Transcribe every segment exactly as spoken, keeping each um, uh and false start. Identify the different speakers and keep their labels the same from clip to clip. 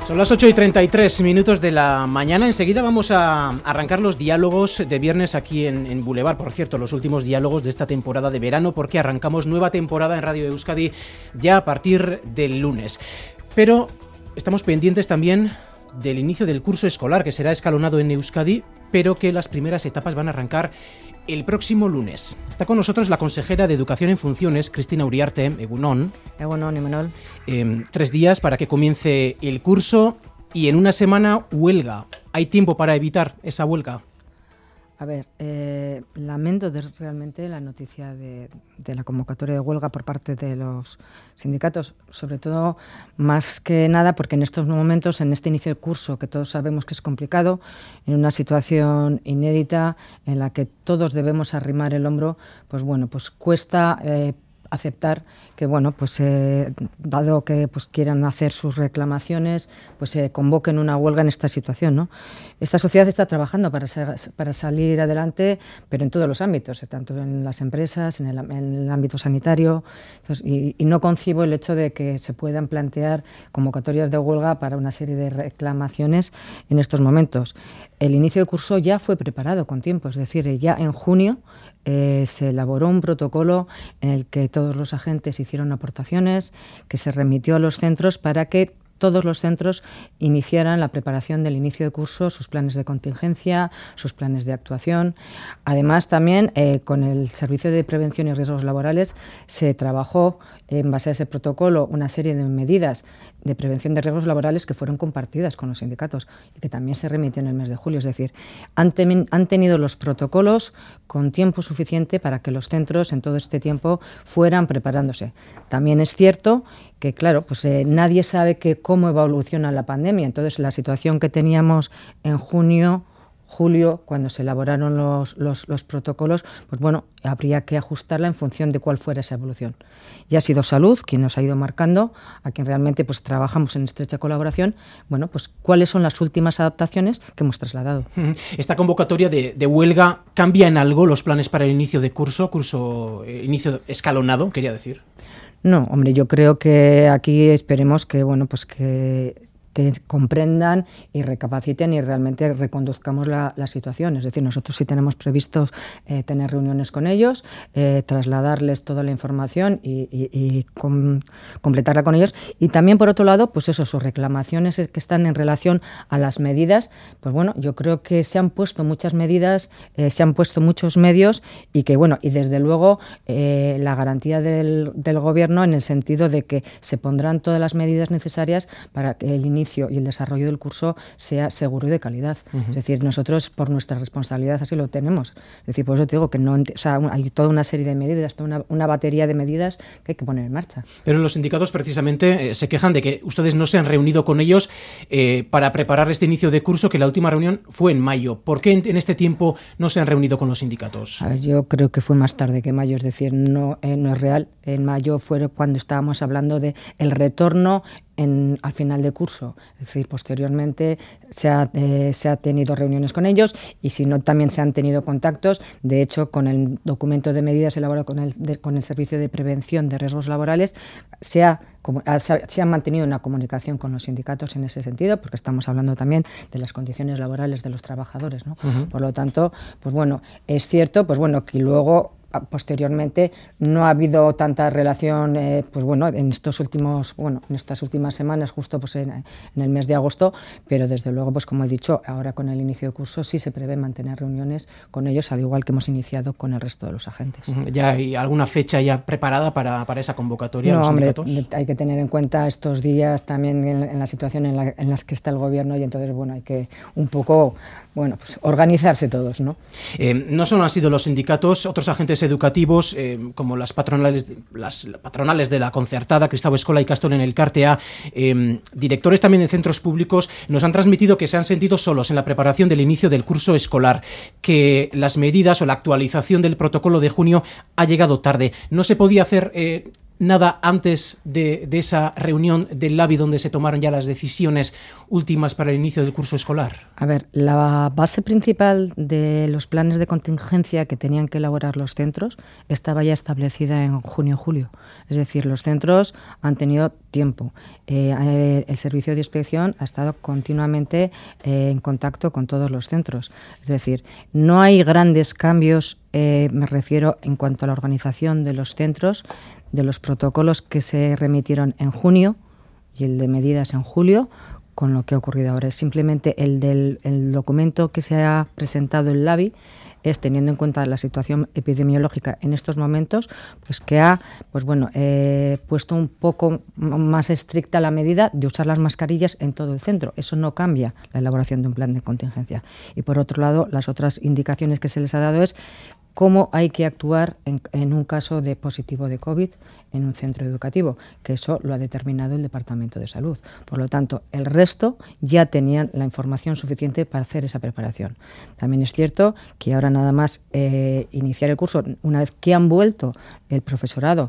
Speaker 1: Son las ocho y treinta y tres minutos de la mañana. Enseguida vamos a arrancar los diálogos de viernes aquí en, en Boulevard. Por cierto, los últimos diálogos de esta temporada de verano, porque arrancamos nueva temporada en Radio Euskadi ya a partir del lunes. Pero estamos pendientes también del inicio del curso escolar, que será escalonado en Euskadi, pero que las primeras etapas van a arrancar el próximo lunes. Está con nosotros la consejera de Educación en Funciones, Cristina Uriarte. Egunon.
Speaker 2: Egunon, Imanol.
Speaker 1: Eh, tres días para que comience el curso y en una semana huelga. ¿Hay tiempo para evitar esa huelga?
Speaker 2: A ver, eh, lamento de, realmente la noticia de, de la convocatoria de huelga por parte de los sindicatos, sobre todo más que nada porque en estos momentos, en este inicio del curso, que todos sabemos que es complicado, en una situación inédita en la que todos debemos arrimar el hombro, pues bueno, pues cuesta eh, aceptar que, bueno, pues eh, dado que pues quieran hacer sus reclamaciones, pues se eh, convoquen una huelga en esta situación, ¿no? Esta sociedad está trabajando para, para salir adelante, pero en todos los ámbitos, eh, tanto en las empresas, en el, en el ámbito sanitario, entonces, y, y no concibo el hecho de que se puedan plantear convocatorias de huelga para una serie de reclamaciones en estos momentos. El inicio de curso ya fue preparado con tiempo, es decir, ya en junio Eh, se elaboró un protocolo en el que todos los agentes hicieron aportaciones, que se remitió a los centros para que todos los centros iniciaran la preparación del inicio de curso, sus planes de contingencia, sus planes de actuación. Además, también eh, con el Servicio de Prevención y Riesgos Laborales se trabajó en base a ese protocolo una serie de medidas de prevención de riesgos laborales que fueron compartidas con los sindicatos y que también se remitió en el mes de julio. Es decir, han, ten, han tenido los protocolos con tiempo suficiente para que los centros en todo este tiempo fueran preparándose. También es cierto que, claro, pues eh, nadie sabe que cómo evoluciona la pandemia. Entonces, la situación que teníamos en junio, julio, cuando se elaboraron los, los, los protocolos, pues bueno, habría que ajustarla en función de cuál fuera esa evolución. Ya ha sido Salud quien nos ha ido marcando, a quien realmente pues trabajamos en estrecha colaboración, bueno, pues cuáles son las últimas adaptaciones que hemos trasladado.
Speaker 1: ¿Esta convocatoria de, de huelga cambia en algo los planes para el inicio de curso, curso eh, inicio escalonado, quería decir?
Speaker 2: No, hombre, yo creo que aquí esperemos que, bueno, pues que que comprendan y recapaciten y realmente reconduzcamos la, la situación. Es decir, nosotros sí tenemos previstos eh, tener reuniones con ellos, eh, trasladarles toda la información y, y, y com, completarla con ellos. Y también, por otro lado, pues eso, sus reclamaciones que están en relación a las medidas, pues bueno, yo creo que se han puesto muchas medidas, eh, se han puesto muchos medios y que, bueno, y desde luego eh, la garantía del, del Gobierno en el sentido de que se pondrán todas las medidas necesarias para que el inicio y el desarrollo del curso sea seguro y de calidad. Uh-huh. Es decir, nosotros por nuestra responsabilidad así lo tenemos. Es decir, por eso te digo que no, o sea, hay toda una serie de medidas, toda una, una batería de medidas que hay que poner en marcha.
Speaker 1: Pero los sindicatos precisamente eh, se quejan de que ustedes no se han reunido con ellos eh, para preparar este inicio de curso, que la última reunión fue en mayo. ¿Por qué en, en este tiempo no se han reunido con los sindicatos?
Speaker 2: A ver, yo creo que fue más tarde que mayo, es decir, no, eh, no es real. En mayo fue cuando estábamos hablando de el retorno En, al final de curso, es decir, posteriormente se ha, eh, se ha tenido reuniones con ellos y si no también se han tenido contactos. De hecho, con el documento de medidas elaborado con el, de, con el Servicio de Prevención de Riesgos Laborales se ha, como, se ha mantenido una comunicación con los sindicatos en ese sentido, porque estamos hablando también de las condiciones laborales de los trabajadores, ¿no? Uh-huh. Por lo tanto, pues bueno, es cierto, pues bueno, que luego posteriormente no ha habido tanta relación, eh, pues bueno, en estos últimos, bueno, en estas últimas semanas, justo pues en, en el mes de agosto, pero desde luego, pues como he dicho, ahora con el inicio de curso sí se prevé mantener reuniones con ellos, al igual que hemos iniciado con el resto de los agentes.
Speaker 1: ¿Ya hay alguna fecha ya preparada para, para esa convocatoria?
Speaker 2: No,
Speaker 1: los
Speaker 2: hombre,
Speaker 1: sindicatos?
Speaker 2: Hay que tener en cuenta estos días también en, en la situación en la, en las que está el Gobierno y entonces, bueno, hay que un poco, bueno, pues organizarse todos, ¿no?
Speaker 1: Eh, no solo han sido los sindicatos, otros agentes educativos, eh, como las patronales, las patronales de la concertada, Kristau Eskola y Ikastolen Elkartea, eh, directores también de centros públicos, nos han transmitido que se han sentido solos en la preparación del inicio del curso escolar, que las medidas o la actualización del protocolo de junio ha llegado tarde. No se podía hacer eh, nada antes de, de esa reunión del Labi donde se tomaron ya las decisiones últimas para el inicio del curso escolar?
Speaker 2: A ver, la base principal de los planes de contingencia que tenían que elaborar los centros estaba ya establecida en junio-julio. Es decir, los centros han tenido tiempo. Eh, el servicio de inspección ha estado continuamente eh, en contacto con todos los centros. Es decir, no hay grandes cambios, eh, me refiero en cuanto a la organización de los centros, de los protocolos que se remitieron en junio y el de medidas en julio, con lo que ha ocurrido ahora. Es simplemente el del el documento que se ha presentado el Labi, es teniendo en cuenta la situación epidemiológica en estos momentos, pues que ha pues bueno eh, puesto un poco más estricta la medida de usar las mascarillas en todo el centro. Eso no cambia la elaboración de un plan de contingencia. Y por otro lado, las otras indicaciones que se les ha dado es cómo hay que actuar en, en un caso de positivo de COVID en un centro educativo, que eso lo ha determinado el Departamento de Salud. Por lo tanto, el resto ya tenían la información suficiente para hacer esa preparación. También es cierto que ahora nada más eh, iniciar el curso, una vez que han vuelto el profesorado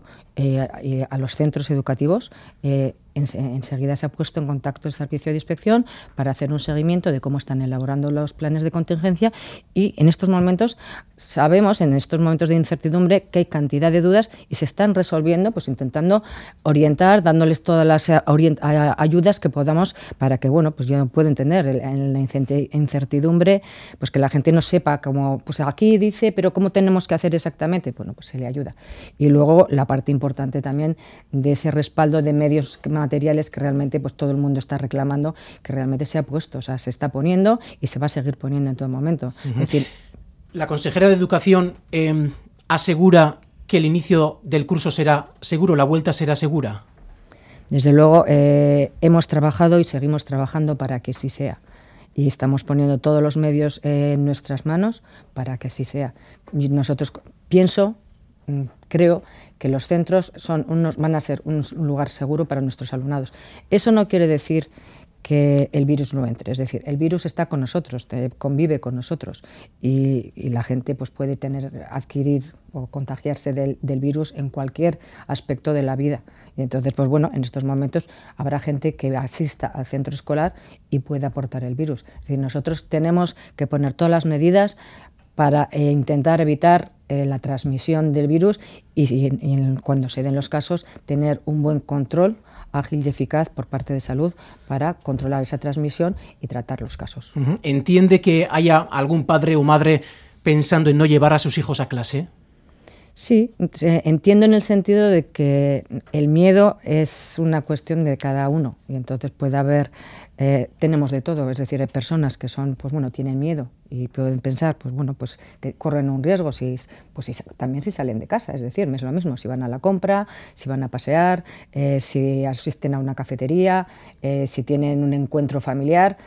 Speaker 2: eh, a los centros educativos, eh, en, enseguida se ha puesto en contacto el servicio de inspección para hacer un seguimiento de cómo están elaborando los planes de contingencia, y en estos momentos sabemos, en estos momentos de incertidumbre, que hay cantidad de dudas y se están resolviendo, pues intentando orientar, dándoles todas las orient- ayudas que podamos para que, bueno, pues yo puedo entender en la incertidumbre, pues que la gente no sepa cómo, pues aquí dice, pero cómo tenemos que hacer exactamente, bueno, pues se le ayuda. Y luego la parte importante también de ese respaldo de medios materiales que realmente pues todo el mundo está reclamando, que realmente se ha puesto, o sea, se está poniendo y se va a seguir poniendo en todo momento. Uh-huh. Es decir,
Speaker 1: la consejera de Educación eh, asegura que el inicio del curso será seguro, la vuelta será segura.
Speaker 2: Desde luego, eh, hemos trabajado y seguimos trabajando para que sí sea. Y estamos poniendo todos los medios eh, en nuestras manos para que así sea. Y nosotros pienso, creo que los centros son unos, van a ser un lugar seguro para nuestros alumnados. Eso no quiere decir que el virus no entre, es decir, el virus está con nosotros, convive con nosotros y, y la gente pues puede tener, adquirir o contagiarse del, del virus en cualquier aspecto de la vida. Y entonces, pues bueno, en estos momentos habrá gente que asista al centro escolar y pueda aportar el virus. Es decir, nosotros tenemos que poner todas las medidas para eh, intentar evitar eh, la transmisión del virus y, y, y cuando se den los casos, tener un buen control ágil y eficaz por parte de salud para controlar esa transmisión y tratar los casos.
Speaker 1: Uh-huh. ¿Entiende que haya algún padre o madre pensando en no llevar a sus hijos a clase?
Speaker 2: Sí, entiendo en el sentido de que el miedo es una cuestión de cada uno y entonces puede haber, eh, tenemos de todo, es decir, hay personas que son, pues bueno, tienen miedo y pueden pensar, pues bueno, pues que corren un riesgo si, pues si, también si salen de casa, es decir, es lo mismo, si van a la compra, si van a pasear, eh, si asisten a una cafetería, eh, si tienen un encuentro familiar,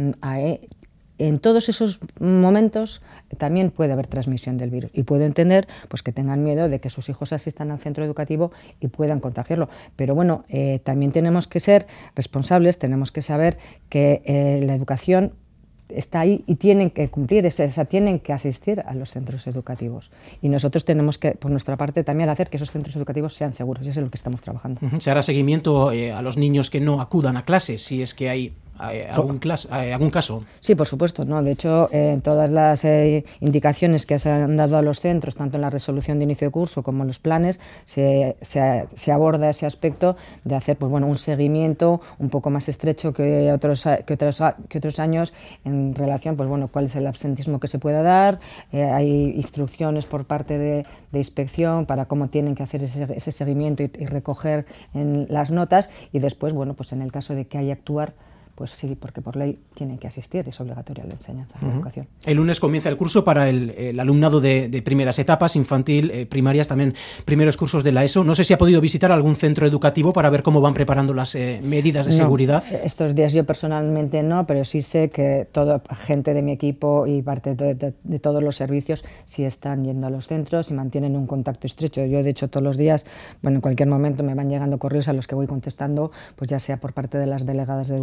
Speaker 2: eh, en todos esos momentos también puede haber transmisión del virus y puedo entender pues, que tengan miedo de que sus hijos asistan al centro educativo y puedan contagiarlo. Pero bueno, eh, también tenemos que ser responsables, tenemos que saber que eh, la educación está ahí y tienen que cumplir, o sea, tienen que asistir a los centros educativos. Y nosotros tenemos que, por nuestra parte, también hacer que esos centros educativos sean seguros, y eso es lo que estamos trabajando.
Speaker 1: Uh-huh. ¿Se hará seguimiento eh, a los niños que no acudan a clases, si es que hay eh, algún, clase, eh, algún caso?
Speaker 2: Sí, por supuesto, ¿no? De hecho, eh, todas las eh, indicaciones que se han dado a los centros, tanto en la resolución de inicio de curso como en los planes, se, se, se aborda ese aspecto de hacer pues, bueno, un seguimiento un poco más estrecho que otros, que otros, que otros años en relación, pues bueno, cuál es el absentismo que se pueda dar, eh, hay instrucciones por parte de, de inspección para cómo tienen que hacer ese, ese seguimiento y, y recoger en las notas y después, bueno, pues en el caso de que haya que actuar, pues sí, porque por ley tienen que asistir, es obligatoria la enseñanza, la uh-huh. educación.
Speaker 1: El lunes comienza el curso para el, el alumnado de, de primeras etapas, infantil, eh, primarias, también primeros cursos de la ESO. No sé si ha podido visitar algún centro educativo para ver cómo van preparando las eh, medidas de
Speaker 2: no,
Speaker 1: seguridad.
Speaker 2: Estos días yo personalmente no, pero sí sé que toda gente de mi equipo y parte de, de, de todos los servicios sí están yendo a los centros y mantienen un contacto estrecho. Yo, de hecho, todos los días, bueno, en cualquier momento me van llegando correos a los que voy contestando, pues ya sea por parte de las delegadas de educación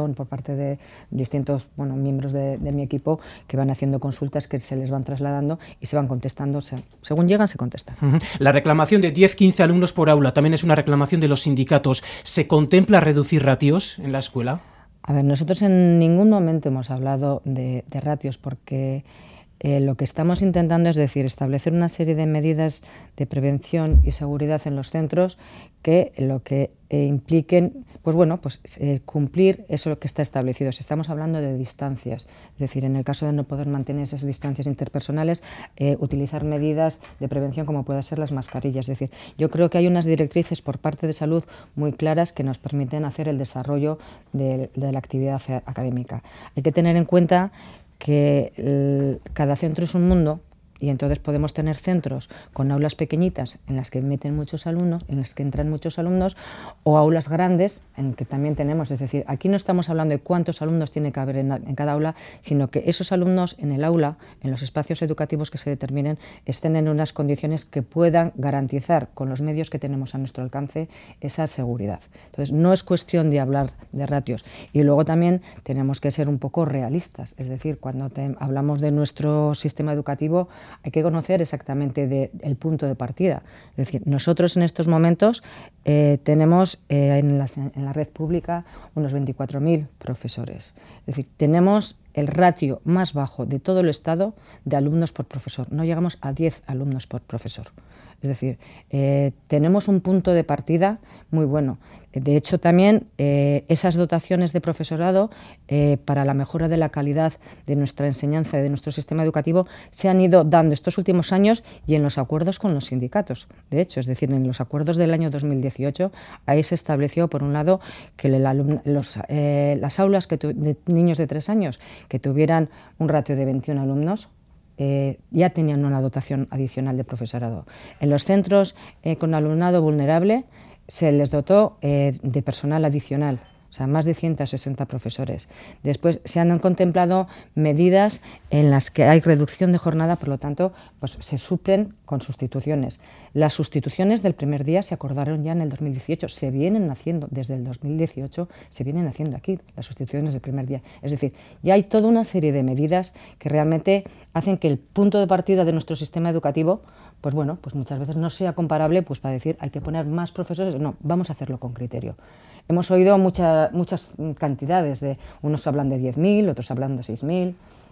Speaker 2: información por parte de distintos bueno, miembros de, de mi equipo que van haciendo consultas que se les van trasladando y se van contestando. Se, según llegan, se contestan.
Speaker 1: Uh-huh. La reclamación de diez a quince alumnos por aula también es una reclamación de los sindicatos. ¿Se contempla reducir ratios en la escuela?
Speaker 2: A ver, nosotros en ningún momento hemos hablado de, de ratios porque eh, lo que estamos intentando es decir, establecer una serie de medidas de prevención y seguridad en los centros que lo que eh, impliquen, pues bueno, pues eh, cumplir eso que está establecido. Si estamos hablando de distancias, es decir, en el caso de no poder mantener esas distancias interpersonales, eh, utilizar medidas de prevención como pueden ser las mascarillas. Es decir, yo creo que hay unas directrices por parte de salud muy claras que nos permiten hacer el desarrollo de, de la actividad académica. Hay que tener en cuenta que el, cada centro es un mundo. Y entonces podemos tener centros con aulas pequeñitas en las que meten muchos alumnos, en las que entran muchos alumnos, o aulas grandes en que también tenemos. Es decir, aquí no estamos hablando de cuántos alumnos tiene que haber en, en cada aula, sino que esos alumnos en el aula, en los espacios educativos que se determinen, estén en unas condiciones que puedan garantizar con los medios que tenemos a nuestro alcance esa seguridad. Entonces, no es cuestión de hablar de ratios. Y luego también tenemos que ser un poco realistas. Es decir, cuando te, hablamos de nuestro sistema educativo, hay que conocer exactamente de, el punto de partida. Es decir, nosotros en estos momentos eh, tenemos eh, en, las, en la red pública unos veinticuatro mil profesores. Es decir, tenemos el ratio más bajo de todo el Estado de alumnos por profesor. No llegamos a diez alumnos por profesor. Es decir, eh, tenemos un punto de partida muy bueno. De hecho, también eh, esas dotaciones de profesorado eh, para la mejora de la calidad de nuestra enseñanza y de nuestro sistema educativo se han ido dando estos últimos años y en los acuerdos con los sindicatos. De hecho, es decir, en los acuerdos del año dos mil dieciocho, ahí se estableció, por un lado, que el alumno, los, eh, las aulas que tu, de niños de tres años que tuvieran un ratio de veintiún alumnos, Eh, ya tenían una dotación adicional de profesorado. En los centros eh, con alumnado vulnerable se les dotó eh, de personal adicional, o sea, más de ciento sesenta profesores. Después se han contemplado medidas en las que hay reducción de jornada, por lo tanto, pues se suplen con sustituciones. Las sustituciones del primer día se acordaron ya en el dos mil dieciocho, se vienen haciendo, desde el dos mil dieciocho se vienen haciendo aquí, las sustituciones del primer día. Es decir, ya hay toda una serie de medidas que realmente hacen que el punto de partida de nuestro sistema educativo, pues bueno, pues muchas veces no sea comparable pues para decir hay que poner más profesores, no, vamos a hacerlo con criterio. Hemos oído mucha, muchas cantidades, de unos hablan de diez mil, otros hablan de seis mil.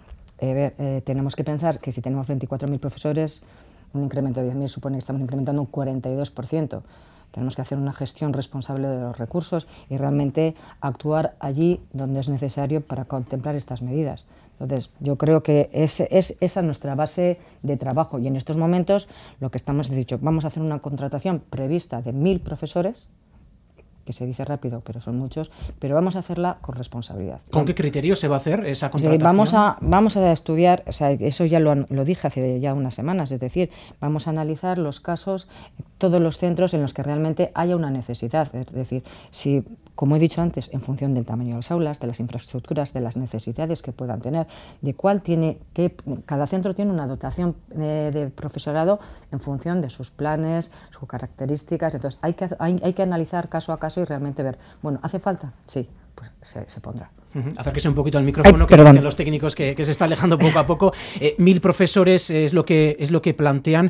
Speaker 2: Eh, eh, tenemos que pensar que si tenemos veinticuatro mil profesores, un incremento de diez mil supone que estamos incrementando un cuarenta y dos por ciento. Tenemos que hacer una gestión responsable de los recursos y realmente actuar allí donde es necesario para contemplar estas medidas. Entonces, yo creo que es, es esa nuestra base de trabajo y en estos momentos lo que estamos es dicho, vamos a hacer una contratación prevista de mil profesores, que se dice rápido, pero son muchos, pero vamos a hacerla con responsabilidad.
Speaker 1: ¿Con qué criterio se va a hacer esa contratación?
Speaker 2: Es decir, vamos a, vamos a estudiar, o sea, eso ya lo, lo dije hace ya unas semanas, es decir, vamos a analizar los casos, todos los centros en los que realmente haya una necesidad, es decir, si, como he dicho antes, en función del tamaño de las aulas, de las infraestructuras, de las necesidades que puedan tener, de cuál tiene, que cada centro tiene una dotación de, de profesorado en función de sus planes, sus características, entonces hay que, hay, hay que analizar caso a caso y realmente ver, bueno, ¿hace falta? Sí, pues se, se pondrá.
Speaker 1: Uh-huh. Acérquese un poquito al micrófono, Ay, que dicen los técnicos que, que se está alejando poco a poco. Eh, mil profesores es lo que, es lo que plantean,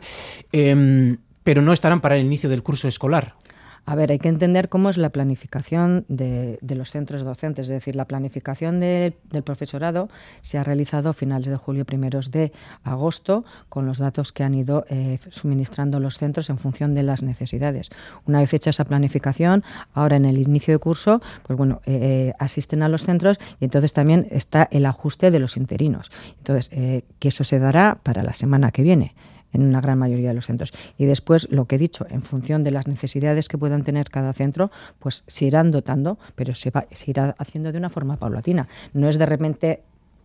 Speaker 1: eh, pero no estarán para el inicio del curso escolar.
Speaker 2: A ver, hay que entender cómo es la planificación de, de los centros docentes, es decir, la planificación de, del profesorado se ha realizado a finales de julio, primeros de agosto, con los datos que han ido eh, suministrando los centros en función de las necesidades. Una vez hecha esa planificación, ahora en el inicio de curso, pues bueno, eh, asisten a los centros y entonces también está el ajuste de los interinos. Entonces, eh, que eso se dará para la semana que viene en una gran mayoría de los centros. Y después, lo que he dicho, en función de las necesidades que puedan tener cada centro, pues se irán dotando, pero se, va, se irá haciendo de una forma paulatina. No es de repente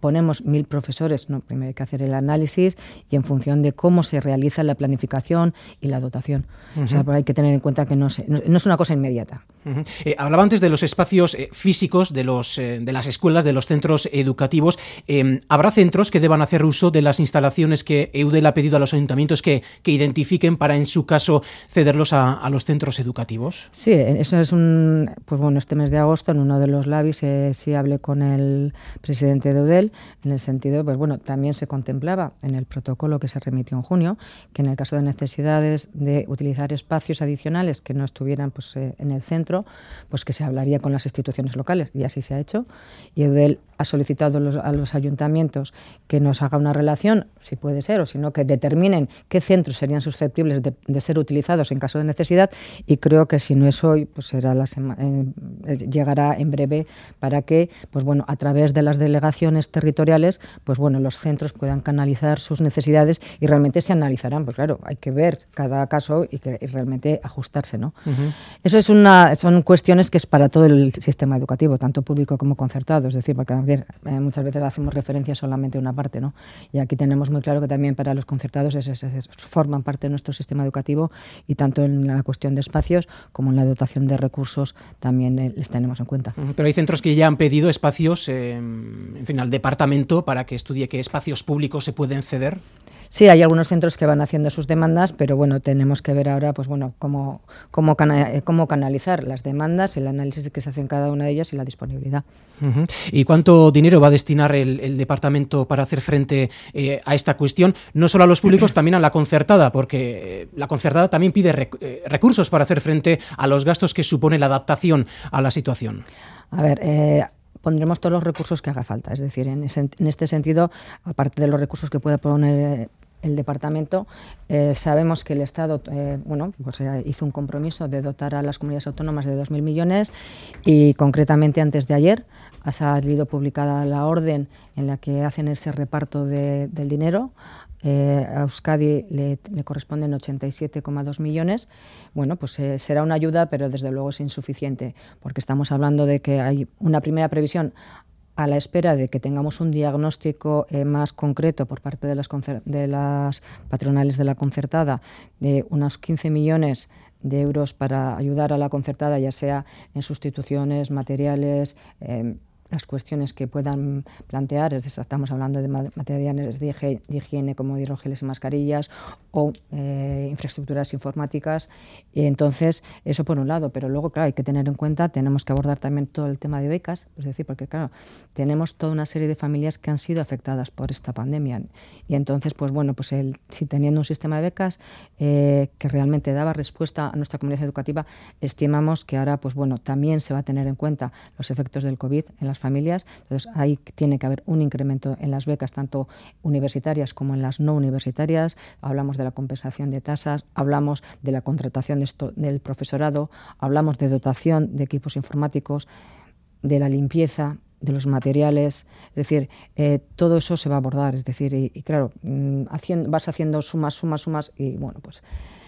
Speaker 2: ponemos mil profesores, no, primero hay que hacer el análisis y en función de cómo se realiza la planificación y la dotación. Uh-huh. O sea, hay que tener en cuenta que no, se, no, no es una cosa inmediata.
Speaker 1: Uh-huh. Eh, hablaba antes de los espacios eh, físicos de, los, eh, de las escuelas, de los centros educativos. Eh, ¿Habrá centros que deban hacer uso de las instalaciones que Eudel ha pedido a los ayuntamientos que, que identifiquen para, en su caso, cederlos a, a los centros educativos?
Speaker 2: Sí, eso es un... Pues bueno, este mes de agosto, en uno de los labis, eh, sí hablé con el presidente de Eudel, en el sentido, pues bueno, también se contemplaba en el protocolo que se remitió en junio, que en el caso de necesidades de utilizar espacios adicionales que no estuvieran pues, eh, en el centro, pues que se hablaría con las instituciones locales, y así se ha hecho. Y Eudel ha solicitado los, a los ayuntamientos que nos haga una relación, si puede ser, o si no, que determinen qué centros serían susceptibles de, de ser utilizados en caso de necesidad, y creo que si no es hoy, pues será la sema, eh, llegará en breve para que, pues bueno, a través de las delegaciones territoriales, pues bueno, los centros puedan canalizar sus necesidades y realmente se analizarán, pues claro, hay que ver cada caso y, que, y realmente ajustarse, ¿no? Uh-huh. Eso es una, son cuestiones que es para todo el sistema educativo, tanto público como concertado, es decir, porque eh, muchas veces hacemos referencia solamente a una parte, ¿no? Y aquí tenemos muy claro que también para los concertados es, es, es, forman parte de nuestro sistema educativo, y tanto en la cuestión de espacios como en la dotación de recursos también eh, les tenemos en cuenta.
Speaker 1: Pero hay centros que ya han pedido espacios, eh, en fin, al departamento para que estudie qué espacios públicos se pueden ceder.
Speaker 2: Sí, hay algunos centros que van haciendo sus demandas, pero bueno, tenemos que ver ahora, pues bueno, cómo, cómo, cana- cómo canalizar las demandas, el análisis que se hace en cada una de ellas y la disponibilidad.
Speaker 1: Uh-huh. ¿Y cuánto dinero va a destinar el, el departamento para hacer frente eh, a esta cuestión? No solo a los públicos, también a la concertada, porque la concertada también pide rec- eh, recursos para hacer frente a los gastos que supone la adaptación a la situación.
Speaker 2: A ver, eh... pondremos todos los recursos que haga falta. Es decir, en, ese, en este sentido, aparte de los recursos que pueda poner el departamento, eh, sabemos que el Estado eh, bueno, pues, eh, hizo un compromiso de dotar a las comunidades autónomas de dos mil millones, y concretamente antes de ayer ha salido publicada la orden en la que hacen ese reparto de, del dinero. Eh, a Euskadi le, le corresponden ochenta y siete coma dos millones. Bueno, pues eh, será una ayuda, pero desde luego es insuficiente, porque estamos hablando de que hay una primera previsión a la espera de que tengamos un diagnóstico eh, más concreto por parte de las, concer- de las patronales de la concertada, de unos quince millones de euros para ayudar a la concertada, ya sea en sustituciones, materiales, eh, las cuestiones que puedan plantear, es decir, estamos hablando de materiales de higiene, de higiene como hidrogeles y mascarillas, o eh, infraestructuras informáticas, y entonces eso por un lado, pero luego claro, hay que tener en cuenta, tenemos que abordar también todo el tema de becas, es decir, porque claro, tenemos toda una serie de familias que han sido afectadas por esta pandemia, y entonces pues bueno, pues el, si teniendo un sistema de becas eh, que realmente daba respuesta a nuestra comunidad educativa, estimamos que ahora pues bueno, también se va a tener en cuenta los efectos del COVID en las familias, entonces ahí tiene que haber un incremento en las becas tanto universitarias como en las no universitarias. Hablamos de la compensación de tasas, hablamos de la contratación de esto, del profesorado, hablamos de dotación de equipos informáticos, de la limpieza, de los materiales, es decir, eh, todo eso se va a abordar, es decir, y, y claro, mmm, haciendo, vas haciendo sumas, sumas, sumas y bueno, pues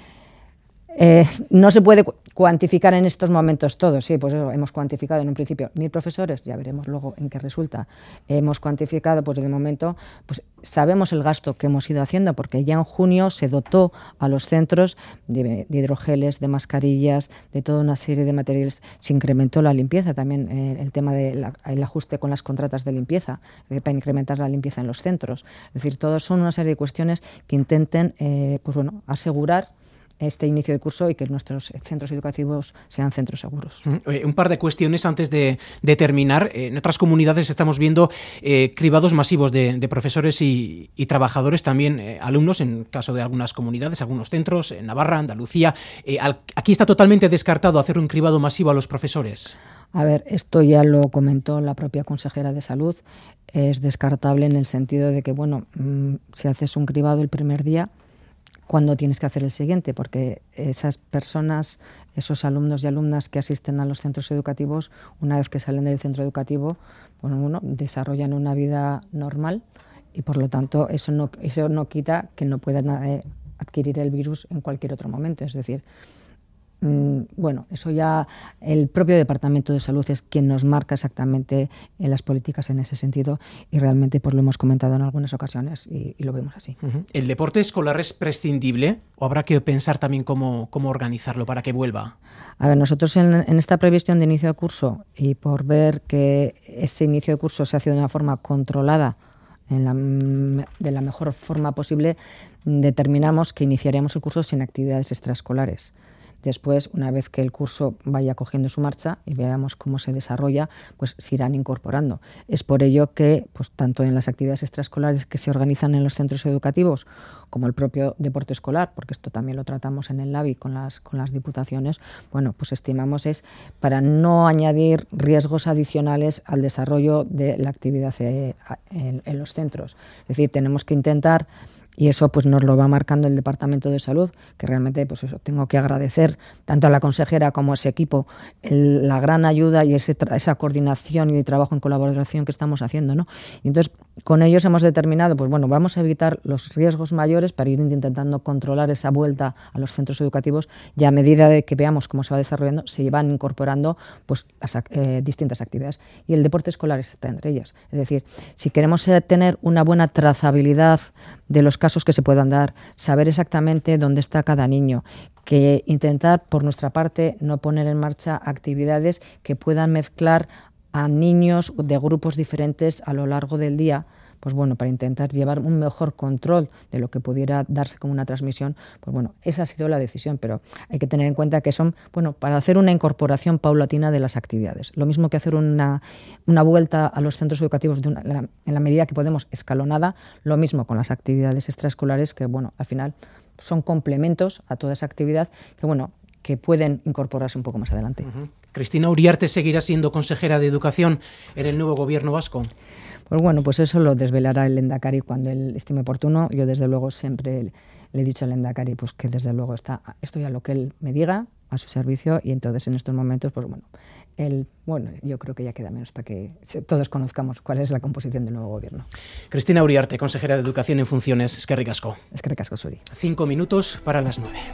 Speaker 2: Eh, no se puede cuantificar en estos momentos todo, sí, pues eso, hemos cuantificado en un principio mil profesores, ya veremos luego en qué resulta. Hemos cuantificado, pues de momento, pues sabemos el gasto que hemos ido haciendo, porque ya en junio se dotó a los centros de, de hidrogeles, de mascarillas, de toda una serie de materiales. Se incrementó la limpieza también, eh, el tema del ajuste con las contratas de limpieza, eh, para incrementar la limpieza en los centros. Es decir, todos son una serie de cuestiones que intenten, eh, pues bueno, asegurar este inicio de curso y que nuestros centros educativos sean centros seguros.
Speaker 1: Un par de cuestiones antes de, de terminar. En otras comunidades estamos viendo eh, cribados masivos de, de profesores y, y trabajadores, también eh, alumnos, en caso de algunas comunidades, algunos centros, en Navarra, Andalucía. Eh, al, ¿Aquí está totalmente descartado hacer un cribado masivo a los profesores?
Speaker 2: A ver, esto ya lo comentó la propia consejera de Salud. Es descartable en el sentido de que, bueno, mmm, si haces un cribado el primer día, ¿cuándo tienes que hacer el siguiente? Porque esas personas, esos alumnos y alumnas que asisten a los centros educativos, una vez que salen del centro educativo, bueno, uno, desarrollan una vida normal y por lo tanto eso no, eso no quita que no puedan eh, adquirir el virus en cualquier otro momento. Es decir, bueno, eso ya el propio Departamento de Salud es quien nos marca exactamente en las políticas en ese sentido y realmente pues lo hemos comentado en algunas ocasiones y, y lo vemos así.
Speaker 1: Uh-huh. ¿El deporte escolar es prescindible o habrá que pensar también cómo, cómo organizarlo para que vuelva?
Speaker 2: A ver, nosotros en, en esta previsión de inicio de curso y por ver que ese inicio de curso se hace de una forma controlada, en la, de la mejor forma posible, determinamos que iniciaremos el curso sin actividades extraescolares. Después, una vez que el curso vaya cogiendo su marcha y veamos cómo se desarrolla, pues se irán incorporando. Es por ello que, pues tanto en las actividades extraescolares que se organizan en los centros educativos como el propio deporte escolar, porque esto también lo tratamos en el LABI con las, con las diputaciones, bueno, pues estimamos es para no añadir riesgos adicionales al desarrollo de la actividad eh, en, en los centros. Es decir, tenemos que intentar. Y eso pues nos lo va marcando el Departamento de Salud, que realmente pues eso tengo que agradecer tanto a la consejera como a ese equipo el, la gran ayuda y ese tra- esa coordinación y trabajo en colaboración que estamos haciendo, ¿no? Y entonces con ellos hemos determinado, pues bueno, vamos a evitar los riesgos mayores para ir intentando controlar esa vuelta a los centros educativos y a medida de que veamos cómo se va desarrollando, se van incorporando pues las, eh, distintas actividades. Y el deporte escolar está entre ellas. Es decir, si queremos eh, tener una buena trazabilidad de los casos que se puedan dar, saber exactamente dónde está cada niño, que intentar por nuestra parte no poner en marcha actividades que puedan mezclar a niños de grupos diferentes a lo largo del día, pues bueno, para intentar llevar un mejor control de lo que pudiera darse como una transmisión, pues bueno, esa ha sido la decisión, pero hay que tener en cuenta que son, bueno, para hacer una incorporación paulatina de las actividades. Lo mismo que hacer una, una vuelta a los centros educativos de una, en la medida que podemos escalonada, lo mismo con las actividades extraescolares que, bueno, al final son complementos a toda esa actividad que, bueno, que pueden incorporarse un poco más adelante.
Speaker 1: Uh-huh. ¿Cristina Uriarte seguirá siendo consejera de Educación en el nuevo gobierno vasco?
Speaker 2: Pues bueno, pues eso lo desvelará el Lehendakari cuando él estime oportuno. Yo desde luego siempre le he dicho al Lehendakari pues que desde luego está, estoy a lo que él me diga, a su servicio, y entonces en estos momentos, pues bueno, él, bueno, yo creo que ya queda menos para que todos conozcamos cuál es la composición del nuevo gobierno.
Speaker 1: Cristina Uriarte, consejera de Educación en funciones. Eskerrik asko.
Speaker 2: Eskerrik asko, Zuri.
Speaker 1: Cinco minutos para las nueve.